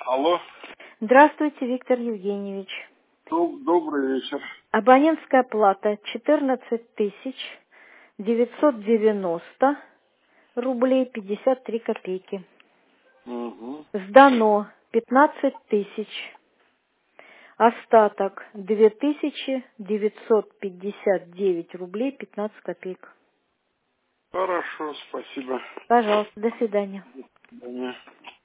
Алло. Здравствуйте, Виктор Евгеньевич. Добрый вечер. Абонентская плата 14 990 рублей 53 копейки. Угу. Сдано 15 тысяч. Остаток 2959 рублей 15 копеек. Хорошо, спасибо. Пожалуйста, до свидания. До свидания.